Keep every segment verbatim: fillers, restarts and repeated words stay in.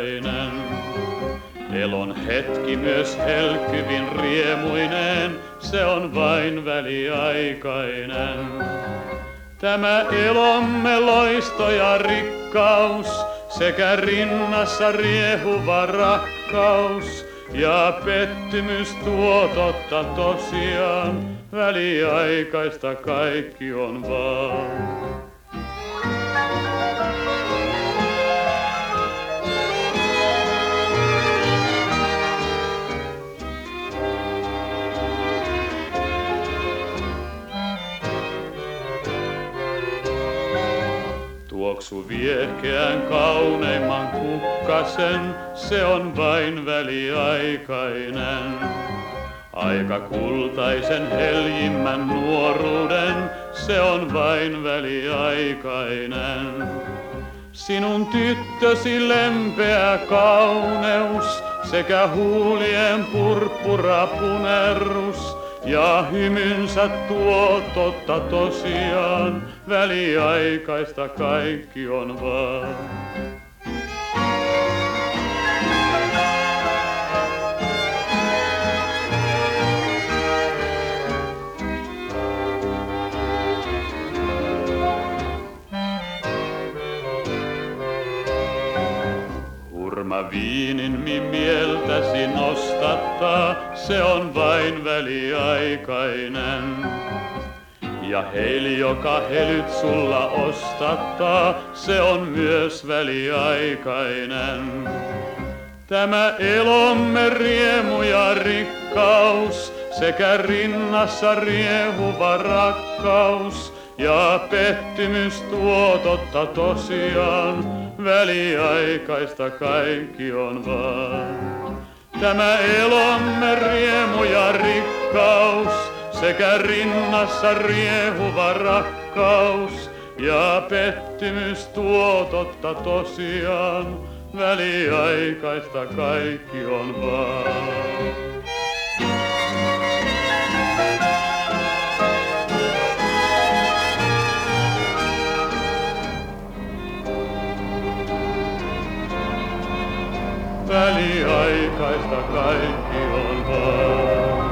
aikainen. Elon hetki myös helkyvin riemuineen, se on vain väliaikainen. Tämä elomme loisto ja rikkaus, sekä rinnassa riehuva rakkaus, ja pettymys tuo totta tosiaan, väliaikaista kaikki on vaan. Tuoksu viekeän kauneimman kukkasen, se on vain väliaikainen. Aika kultaisen heljimmän nuoruuden, se on vain väliaikainen. Sinun tyttösi lempeä kauneus sekä huulien purppura punerrus ja hymynsä tuo totta tosiaan, väliaikaista kaikki on vaan. Hurma viinin mieltäsi nostattaa, se on vain väliaikainen. Ja heili, joka helyt sulla ostattaa, se on myös väliaikainen. Tämä elomme riemu ja rikkaus, sekä rinnassa riehuva rakkaus, ja pettymys tuo totta tosiaan, väliaikaista kaikki on vaan. Tämä elomme riemu ja rikkaus, sekä rinnassa riehuva rakkaus, ja pettymys tuo totta tosiaan, väliaikaista kaikki on vaan. Väliaikaista kaikki on vaan.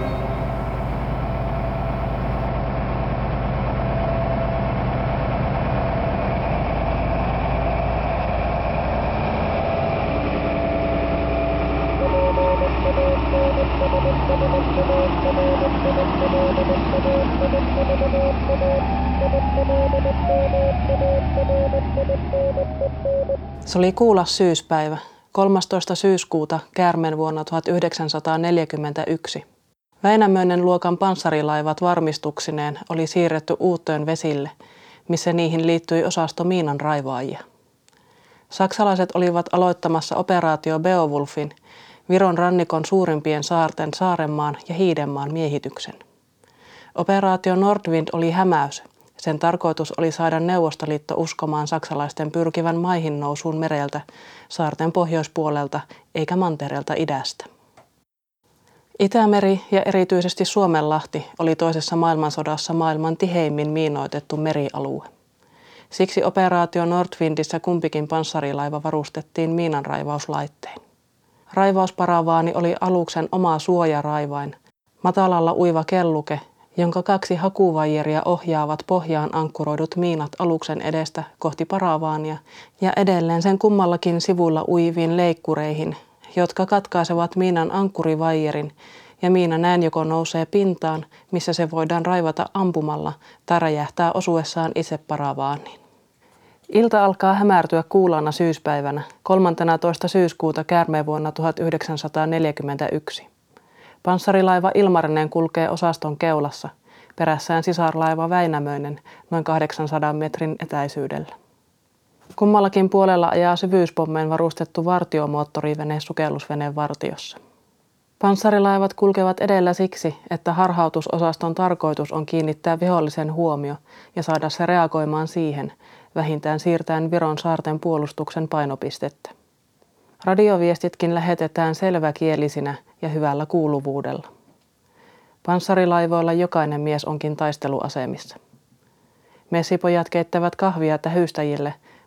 Se oli kuulas syyspäivä. kolmastoista syyskuuta käärmeen vuonna tuhatyhdeksänsataaneljäkymmentäyksi. Väinämöinen luokan panssarilaivat varmistuksineen oli siirretty Uuttöön vesille, missä niihin liittyi osasto miinanraivaajia. Saksalaiset olivat aloittamassa operaatio Beowulfin, Viron rannikon suurimpien saarten Saarenmaan ja Hiidenmaan miehityksen. Operaatio Nordwind oli hämäys. Sen tarkoitus oli saada Neuvostoliitto uskomaan saksalaisten pyrkivän maihin nousuun mereltä, saarten pohjoispuolelta eikä mantereelta idästä. Itämeri ja erityisesti Suomenlahti oli toisessa maailmansodassa maailman tiheimmin miinoitettu merialue. Siksi operaatio Nordwindissä kumpikin panssarilaiva varustettiin miinanraivauslaittein. Raivausparavaani oli aluksen oma suojaraivain, matalalla uiva kelluke, jonka kaksi hakuvaijeria ohjaavat pohjaan ankkuroidut miinat aluksen edestä kohti paravaania ja edelleen sen kummallakin sivulla uiviin leikkureihin, jotka katkaisevat miinan ankkurivaijerin ja miina näin joko nousee pintaan, missä se voidaan raivata ampumalla tai räjähtää osuessaan itse paravaaniin. Ilta alkaa hämärtyä kuulaana syyspäivänä kolmastoista syyskuuta käärmeen vuonna tuhatyhdeksänsataaneljäkymmentäyksi. Panssarilaiva Ilmarinen kulkee osaston keulassa, perässään sisarlaiva Väinämöinen noin kahdeksansadan metrin etäisyydellä. Kummallakin puolella ajaa syvyyspommeen varustettu vartiomoottorivene sukellusveneen vartiossa. Panssarilaivat kulkevat edellä siksi, että harhautusosaston tarkoitus on kiinnittää vihollisen huomio ja saada se reagoimaan siihen, vähintään siirtäen Viron saarten puolustuksen painopistettä. Radioviestitkin lähetetään selväkielisinä ja hyvällä kuuluvuudella. Panssarilaivoilla jokainen mies onkin taisteluasemissa. Messipojat keittävät kahvia tähystäjille,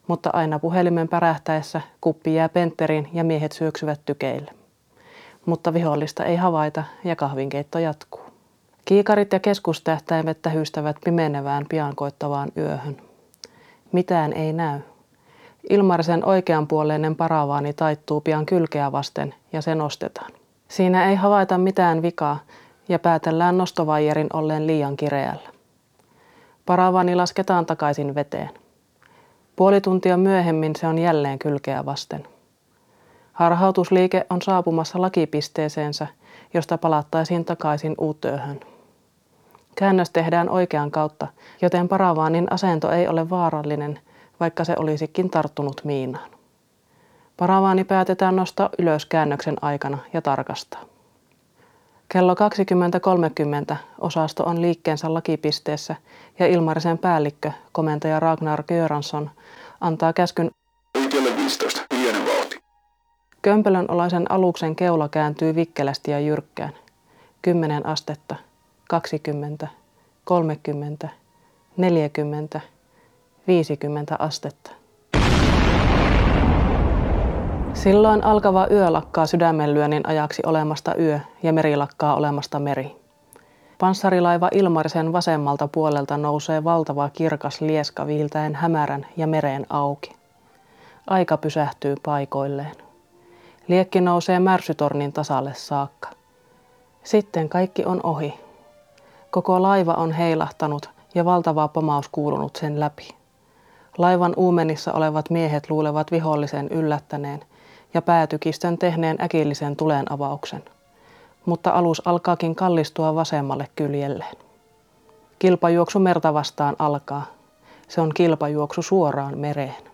Mutta aina puhelimen pärähtäessä kuppi jää pentteriin ja miehet syöksyvät tykeille. Mutta vihollista ei havaita ja kahvinkeitto jatkuu. Kiikarit ja keskustähtäimet tähystävät pimenevään pian koittavaan yöhön. Mitään ei näy. Ilmarisen oikeanpuoleinen paravaani taittuu pian kylkeä vasten ja se nostetaan. Siinä ei havaita mitään vikaa ja päätellään nostovaijerin olleen liian kireällä. Paravaani lasketaan takaisin veteen. Puoli tuntia myöhemmin se on jälleen kylkeä vasten. Harhautusliike on saapumassa lakipisteeseensä, josta palattaisiin takaisin uutööhön. Käännös tehdään oikean kautta, joten paravaanin asento ei ole vaarallinen, vaikka se olisikin tarttunut miinaan. Paravaani päätetään nostaa ylös käännöksen aikana ja tarkastaa. Kello kaksikymmentä kolmekymmentä osasto on liikkeensä lakipisteessä ja Ilmarisen päällikkö, komentaja Ragnar Göransson, antaa käskyn viisitoista, hiljainen vauhti. Kömpelönolaisen aluksen keula kääntyy vikkelästi ja jyrkkään. Kymmenen astetta, kaksikymmentä, kolmekymmentä, neljäkymmentä, viisikymmentä astetta. Silloin alkava yö lakkaa sydämenlyönnin ajaksi olemasta yö ja meri lakkaa olemasta meri. Panssarilaiva Ilmarisen vasemmalta puolelta nousee valtava kirkas lieska viiltäen hämärän ja mereen auki. Aika pysähtyy paikoilleen. Liekki nousee Märsytornin tasalle saakka. Sitten kaikki on ohi. Koko laiva on heilahtanut ja valtava pomaus kuulunut sen läpi. Laivan uumenissa olevat miehet luulevat vihollisen yllättäneen ja päätykistön tehneen äkillisen tulen avauksen. Mutta alus alkaakin kallistua vasemmalle kyljelleen. Kilpajuoksu merta vastaan alkaa. Se on kilpajuoksu suoraan mereen.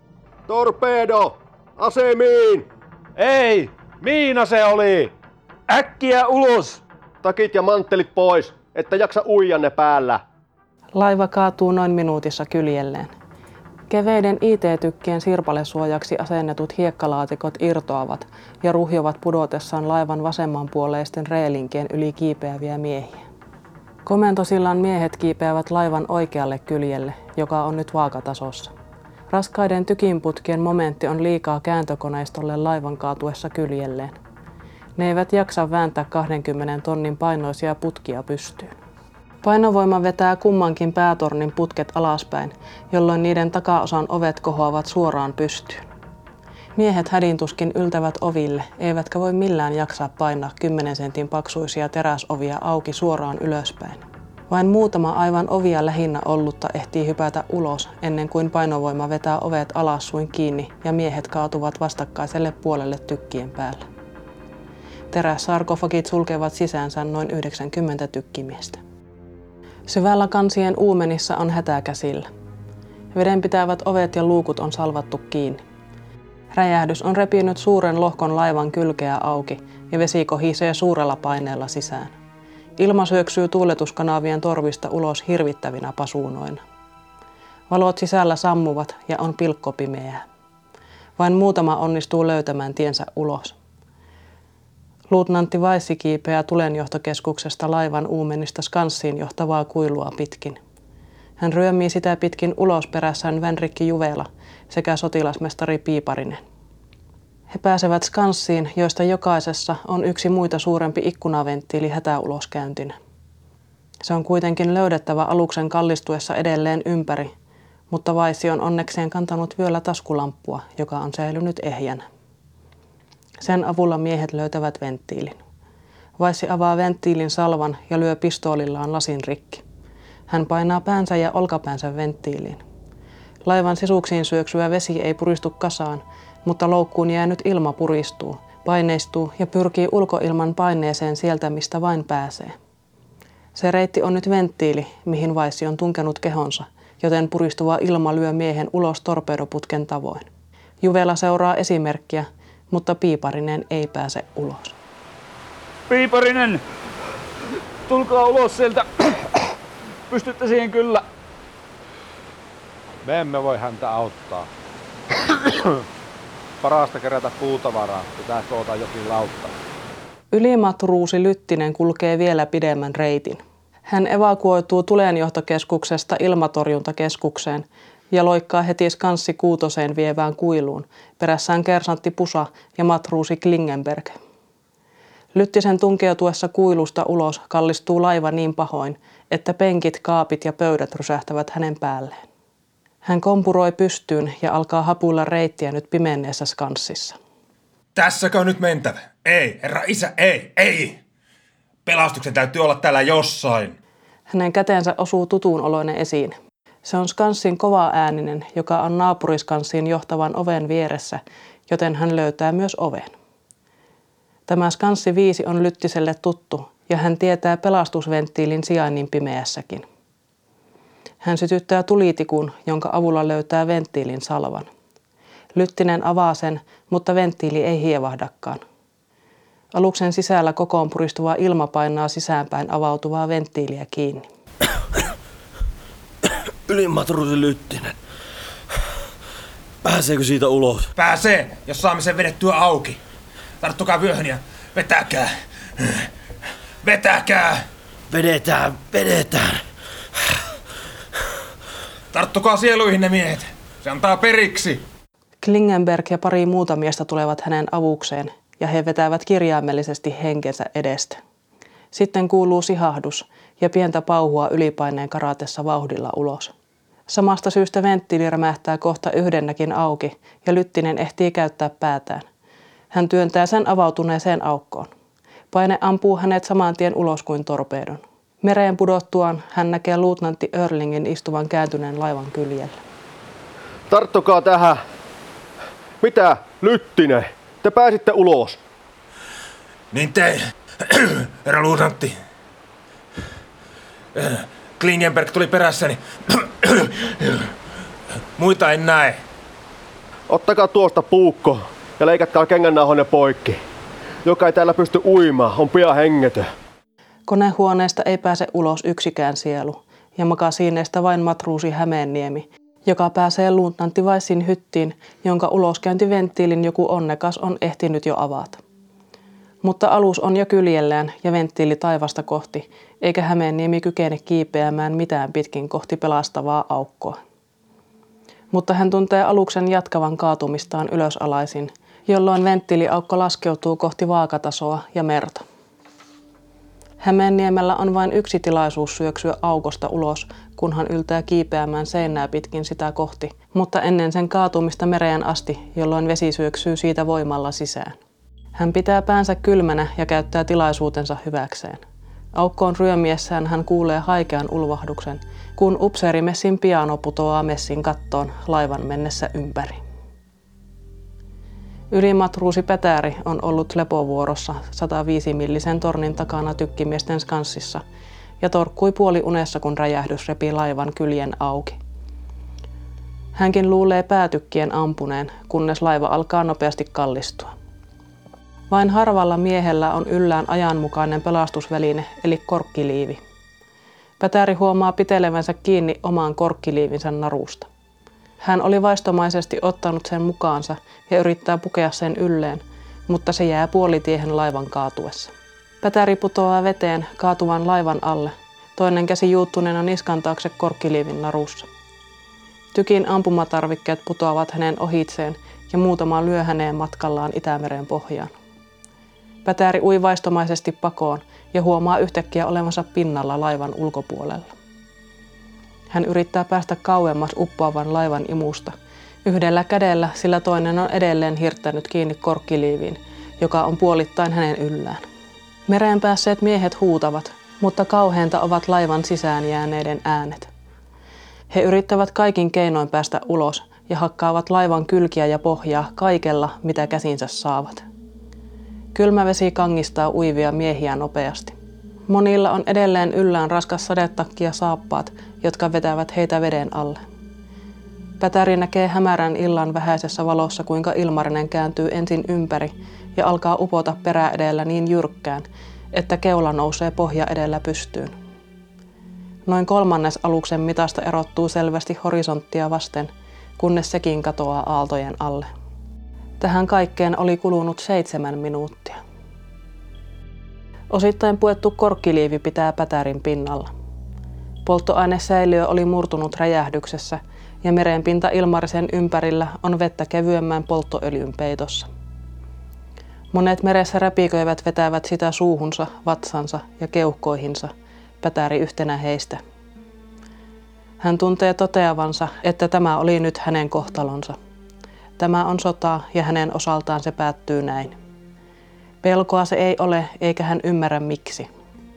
Torpedo! Asemiin! Ei! Miina se oli! Äkkiä ulos! Takit ja manttelit pois, että jaksa uija ne päällä. Laiva kaatuu noin minuutissa kyljelleen. Keveiden I T-tykkien sirpalesuojaksi asennetut hiekkalaatikot irtoavat ja ruhjovat pudotessaan laivan vasemmanpuoleisten reelinkien yli kiipeäviä miehiä. Komentosillan miehet kiipeävät laivan oikealle kyljelle, joka on nyt vaakatasossa. Raskaiden tykinputkien momentti on liikaa kääntökoneistolle laivan kaatuessa kyljelleen. Ne eivät jaksa vääntää kahdenkymmenen tonnin painoisia putkia pystyyn. Painovoima vetää kummankin päätornin putket alaspäin, jolloin niiden takaosan ovet kohoavat suoraan pystyyn. Miehet hädintuskin yltävät oville, eivätkä voi millään jaksaa painaa kymmenen sentin paksuisia teräsovia auki suoraan ylöspäin. Vain muutama aivan ovia lähinnä ollutta ehtii hypätä ulos ennen kuin painovoima vetää ovet alas suin kiinni ja miehet kaatuvat vastakkaiselle puolelle tykkien päällä. Terässarkofagit sulkevat sisäänsä noin yhdeksänkymmentä tykkimiestä. Syvällä kansien uumenissa on hätä käsillä. Vedenpitävät ovet ja luukut on salvattu kiinni. Räjähdys on repinyt suuren lohkon laivan kylkeä auki ja vesi kohisee suurella paineella sisään. Ilma syöksyy tuuletuskanavien torvista ulos hirvittävinä pasuunoina. Valot sisällä sammuvat ja on pilkkopimeää. Vain muutama onnistuu löytämään tiensä ulos. Luutnantti Vaissi kiipeää tulenjohtokeskuksesta laivan uumenista skanssiin johtavaa kuilua pitkin. Hän ryömii sitä pitkin ulos perässään Vänrikki Juvela sekä sotilasmestari Piiparinen. He pääsevät skanssiin, joista jokaisessa on yksi muita suurempi ikkunaventtiili hätäuloskäyntinä. Se on kuitenkin löydettävä aluksen kallistuessa edelleen ympäri, mutta Vaissi on onnekseen kantanut vyöllä taskulamppua, joka on säilynyt ehjänä. Sen avulla miehet löytävät venttiilin. Vaissi avaa venttiilin salvan ja lyö pistoolillaan lasin rikki. Hän painaa päänsä ja olkapäänsä venttiiliin. Laivan sisuksiin syöksyvä vesi ei puristu kasaan, mutta loukkuun jäänyt ilma puristuu, paineistuu ja pyrkii ulkoilman paineeseen sieltä, mistä vain pääsee. Se reitti on nyt venttiili, mihin Vaissi on tunkenut kehonsa, joten puristuva ilma lyö miehen ulos torpedoputken tavoin. Juvela seuraa esimerkkiä, mutta Piiparinen ei pääse ulos. Piiparinen! Tulkaa ulos sieltä! Pystytte siihen kyllä. Me emme voi häntä auttaa. Parasta kerätä puutavaraa, pitää koota jokin lautta. Ylimatruusi Lyttinen kulkee vielä pidemmän reitin. Hän evakuoituu tulenjohtokeskuksesta ilmatorjuntakeskukseen, ja loikkaa heti skanssi kuutoseen vievään kuiluun, perässään kersantti Pusa ja matruusi Klingenberg. Lyttisen tunkeutuessa kuilusta ulos kallistuu laiva niin pahoin, että penkit, kaapit ja pöydät rysähtävät hänen päälleen. Hän kompuroi pystyyn ja alkaa hapuilla reittiä nyt pimenneessä skanssissa. Tässäkö on nyt mentävä? Ei, herra isä, ei, ei! Pelastuksen täytyy olla täällä jossain. Hänen käteensä osuu tutun oloinen esiin. Se on skanssin kova ääninen, joka on naapuriskanssiin johtavan oven vieressä, joten hän löytää myös oven. Tämä skanssi viisi on Lyttiselle tuttu ja hän tietää pelastusventtiilin sijainnin pimeässäkin. Hän sytyttää tulitikun, jonka avulla löytää venttiilin salvan. Lyttinen avaa sen, mutta venttiili ei hievahdakaan. Aluksen sisällä kokoon puristuva ilma painaa sisäänpäin avautuvaa venttiiliä kiinni. Ylimatruusi Lyttinen. Pääseekö siitä ulos? Pääsee, jos saamme sen vedettyä auki. Tarttukaa vyöhön ja vetäkää. Vetäkää! Vedetään, vedetään. Tarttukaa sieluihin ne miehet. Se antaa periksi. Klingenberg ja pari muuta miestä tulevat hänen avukseen ja he vetävät kirjaimellisesti henkensä edestä. Sitten kuuluu sihahdus ja pientä pauhua ylipaineen karatessa vauhdilla ulos. Samasta syystä venttiili rämähtää kohta yhdennäkin auki ja Lyttinen ehtii käyttää päätään. Hän työntää sen avautuneeseen aukkoon. Paine ampuu hänet saman tien ulos kuin torpeedon. Mereen pudottuaan hän näkee luutnantti Örlingin istuvan kääntyneen laivan kyljellä. Tarttukaa tähän. Mitä, Lyttinen? Te pääsitte ulos. Niin te, herra luutnantti. Klingenberg tuli perässäni. Muita en näe. Ottakaa tuosta puukko ja leikatkaa kengännauhanne poikki. Joka ei täällä pysty uimaan, on pian hengetön. Konehuoneesta ei pääse ulos yksikään sielu ja makasiineista vain matruusi Hämeenniemi, joka pääsee luutnantti Weissin hyttiin, jonka uloskäyntiventtiilin joku onnekas on ehtinyt jo avata. Mutta alus on jo kyljellään ja venttiili taivasta kohti, eikä Hämeenniemi kykene kiipeämään mitään pitkin kohti pelastavaa aukkoa. Mutta hän tuntee aluksen jatkavan kaatumistaan ylösalaisin, jolloin venttiiliaukko laskeutuu kohti vaakatasoa ja merta. Hämeenniemellä on vain yksi tilaisuus syöksyä aukosta ulos, kunhan yltää kiipeämään seinää pitkin sitä kohti, mutta ennen sen kaatumista mereen asti, jolloin vesi syöksyy siitä voimalla sisään. Hän pitää päänsä kylmänä ja käyttää tilaisuutensa hyväkseen. Aukkoon ryömiessään hän kuulee haikean ulvahduksen, kun upseerimessin piano putoaa messin kattoon laivan mennessä ympäri. Ylimatruusi Pätäri on ollut lepovuorossa sata viisi millisen tornin takana tykkimiesten skanssissa ja torkkui puoli unessa, kun räjähdys repi laivan kyljen auki. Hänkin luulee päätykkien ampuneen, kunnes laiva alkaa nopeasti kallistua. Vain harvalla miehellä on yllään ajanmukainen pelastusväline, eli korkkiliivi. Pätäri huomaa pitelevänsä kiinni omaan korkkiliivinsä narusta. Hän oli vaistomaisesti ottanut sen mukaansa ja yrittää pukea sen ylleen, mutta se jää puolitiehen laivan kaatuessa. Pätäri putoaa veteen kaatuvan laivan alle, toinen käsi juuttuneena niskan taakse korkkiliivin narussa. Tykin ampumatarvikkeet putoavat hänen ohitseen ja muutama lyö häneen matkallaan Itämeren pohjaan. Pätäri ui vaistomaisesti pakoon ja huomaa yhtäkkiä olevansa pinnalla laivan ulkopuolella. Hän yrittää päästä kauemmas uppoavan laivan imusta, yhdellä kädellä, sillä toinen on edelleen hirttänyt kiinni korkkiliiviin, joka on puolittain hänen yllään. Mereen päässeet miehet huutavat, mutta kauheinta ovat laivan sisään jääneiden äänet. He yrittävät kaikin keinoin päästä ulos ja hakkaavat laivan kylkiä ja pohjaa kaikella, mitä käsinsä saavat. Kylmä vesi kangistaa uivia miehiä nopeasti. Monilla on edelleen yllään raskas sadetakki ja saappaat, jotka vetävät heitä veden alle. Pätäri näkee hämärän illan vähäisessä valossa, kuinka Ilmarinen kääntyy ensin ympäri ja alkaa upota perä edellä niin jyrkkään, että keula nousee pohja edellä pystyyn. Noin kolmannes aluksen mitasta erottuu selvästi horisonttia vasten, kunnes sekin katoaa aaltojen alle. Tähän kaikkeen oli kulunut seitsemän minuuttia. Osittain puettu korkkiliivi pitää Pätärin pinnalla. Polttoainesäiliö oli murtunut räjähdyksessä ja merenpinta Ilmarisen ympärillä on vettä kevyemmän polttoöljyn peitossa. Monet meressä räpiköivät vetävät sitä suuhunsa, vatsansa ja keuhkoihinsa, Pätäri yhtenä heistä. Hän tuntee toteavansa, että tämä oli nyt hänen kohtalonsa. Tämä on sota ja hänen osaltaan se päättyy näin. Pelkoa se ei ole, eikä hän ymmärrä miksi.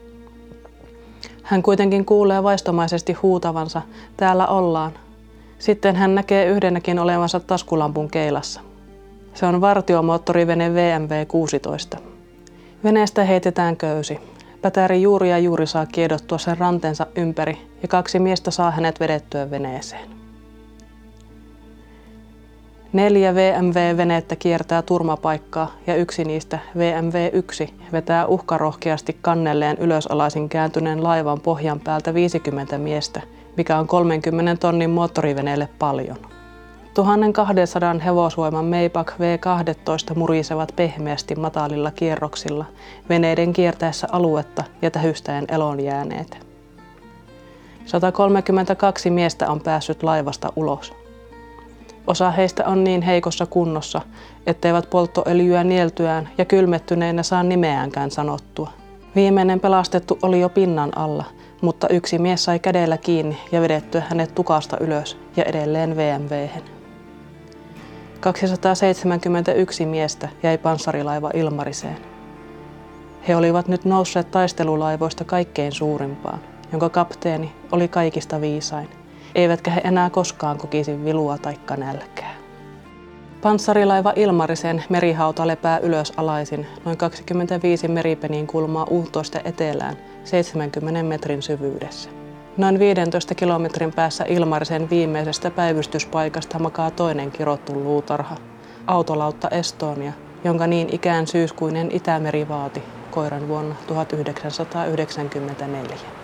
Hän kuitenkin kuulee vaistomaisesti huutavansa, täällä ollaan. Sitten hän näkee yhdenäkin olevansa taskulampun keilassa. Se on vartiomoottorivene V M V kuusitoista. Veneestä heitetään köysi. Pätäri juuri ja juuri saa kiedottua sen ranteensa ympäri ja kaksi miestä saa hänet vedettyä veneeseen. Neljä V M V-venettä kiertää turmapaikkaa ja yksi niistä, V M V yksi, vetää uhkarohkeasti kannelleen ylösalaisin kääntyneen laivan pohjan päältä viisikymmentä miestä, mikä on kolmenkymmenen tonnin moottoriveneelle paljon. tuhatkaksisataa hevosvoiman Maybach V kaksitoista murisevat pehmeästi matalilla kierroksilla veneiden kiertäessä aluetta ja tähystäen eloon jääneet. sata kolmekymmentäkaksi miestä on päässyt laivasta ulos. Osa heistä on niin heikossa kunnossa, etteivät polttoöljyä nieltyään ja kylmettyneinä saa nimeäänkään sanottua. Viimeinen pelastettu oli jo pinnan alla, mutta yksi mies sai kädellä kiinni ja vedettyä hänet tukasta ylös ja edelleen V M V:hen. kaksisataaseitsemänkymmentäyksi miestä jäi panssarilaiva Ilmariseen. He olivat nyt nousseet taistelulaivoista kaikkein suurimpaan, jonka kapteeni oli kaikista viisain, eivätkä he enää koskaan kokisi vilua taikka nälkää. Panssarilaiva Ilmarisen merihauta lepää ylös alaisin noin kaksikymmentäviisi meripenin kulmaa uhtoista etelään seitsemänkymmenen metrin syvyydessä. Noin viidentoista kilometrin päässä Ilmarisen viimeisestä päivystyspaikasta makaa toinen kirottu luutarha, autolautta Estonia, jonka niin ikään syyskuinen Itämeri vaati koiran vuonna tuhatyhdeksänsataayhdeksänkymmentäneljä.